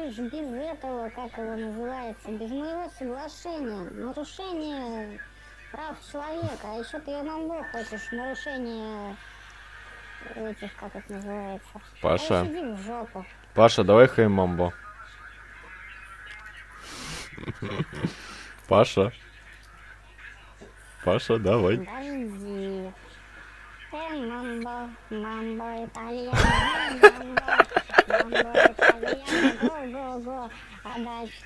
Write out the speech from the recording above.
делаешь без этого, как его называется, без моего соглашения? Нарушение прав человека, а еще ты ММО хочешь, нарушение этих, как это называется. Паша. Иди в жопу. Паша, давай хэй мамбо. Паша. Паша, давай. Подожди. Мамбо, мамбо, итальяно, мамбо, итальяно, го-го-го. А дальше